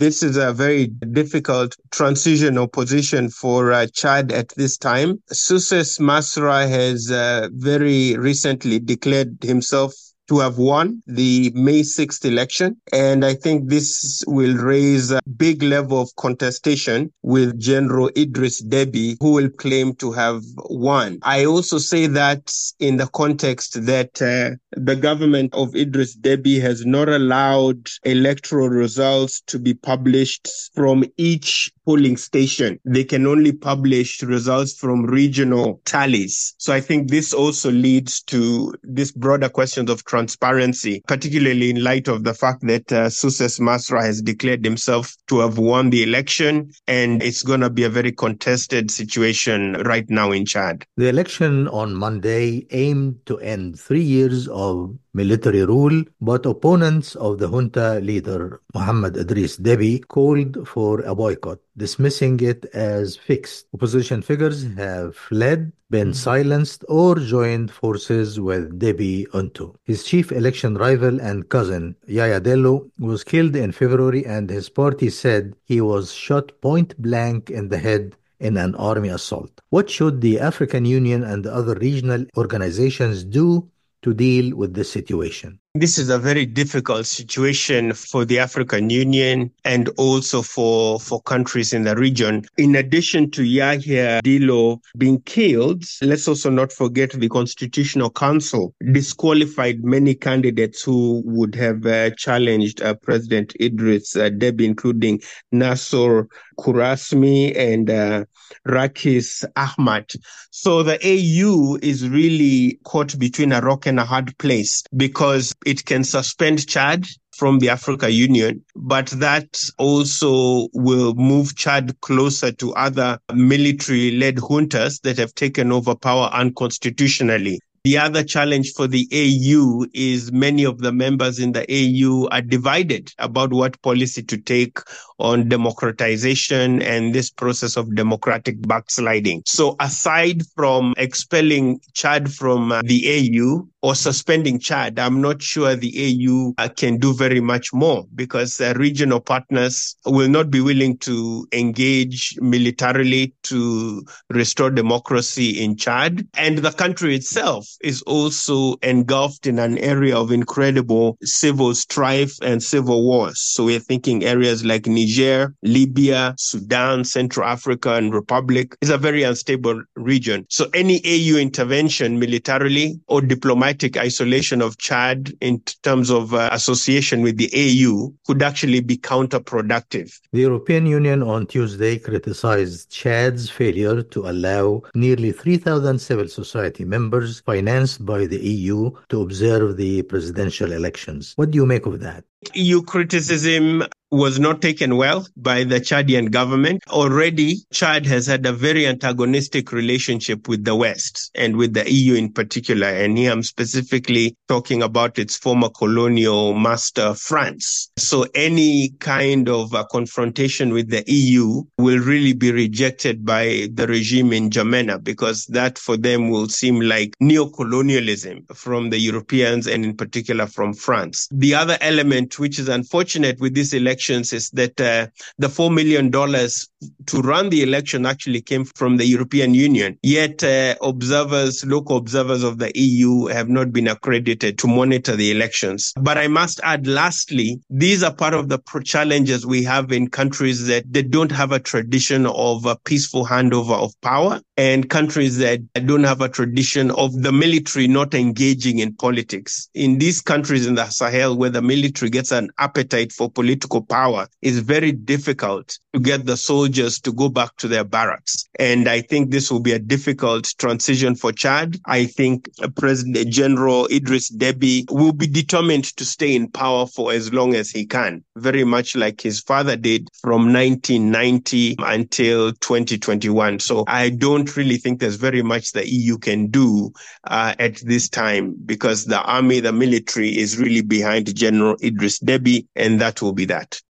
This is a very difficult transitional position for Chad at this time. Success Masra has very recently declared himself to have won the May 6th election. And I think this will raise a big level of contestation with General Idris Deby, who will claim to have won. I also say that in the context that the government of Idris Deby has not allowed electoral results to be published from each polling station. They can only publish results from regional tallies. So I think this also leads to this broader questions of transparency, particularly in light of the fact that Success Masra has declared himself to have won the election, and it's going to be a very contested situation right now in Chad. The election on Monday aimed to end 3 years of military rule, but opponents of the junta leader Mohammed Idris Deby called for a boycott, dismissing it as fixed. Opposition figures have fled, been silenced, or joined forces with Deby Unto. His chief election rival and cousin, Yaya Dello, was killed in February, and his party said he was shot point blank in the head in an army assault. What should the African Union and other regional organizations do to deal with this situation? This is a very difficult situation for the African Union and also for countries in the region. In addition to Yahya Dillo being killed, let's also not forget the Constitutional Council disqualified many candidates who would have challenged President Idris Deby, including Nasser Kurasmi and Rakis Ahmad. So the AU is really caught between a rock and a hard place because it can suspend Chad from the African Union, but that also will move Chad closer to other military-led juntas that have taken over power unconstitutionally. The other challenge for the AU is many of the members in the AU are divided about what policy to take on democratization and this process of democratic backsliding. So aside from expelling Chad from the AU or suspending Chad, I'm not sure the AU can do very much more because regional partners will not be willing to engage militarily to restore democracy in Chad. And the country itself is also engulfed in an area of incredible civil strife and civil wars. So we're thinking areas like Niger, Libya, Sudan, Central African Republic is a very unstable region. So any AU intervention militarily or diplomatic isolation of Chad in terms of association with the AU could actually be counterproductive. The European Union on Tuesday criticized Chad's failure to allow nearly 3,000 civil society members financed by the EU to observe the presidential elections. What do you make of that? EU criticism was not taken well by the Chadian government. Already, Chad has had a very antagonistic relationship with the West and with the EU in particular. And here I'm specifically talking about its former colonial master, France. So any kind of confrontation with the EU will really be rejected by the regime in N'Djamena because that for them will seem like neo-colonialism from the Europeans and in particular from France. The other element which is unfortunate with these elections is that the $4 million to run the election actually came from the European Union. Yet local observers of the EU have not been accredited to monitor the elections. But I must add, lastly, these are part of the challenges we have in countries that they don't have a tradition of a peaceful handover of power and countries that don't have a tradition of the military not engaging in politics. In these countries in the Sahel where the military gets an appetite for political power, it's very difficult to get the soldiers to go back to their barracks. And I think this will be a difficult transition for Chad. I think President General Idris Deby will be determined to stay in power for as long as he can, very much like his father did from 1990 until 2021. So I don't really think there's very much the EU can do at this time because the army, the military is really behind General Idris Deby, and that will be that.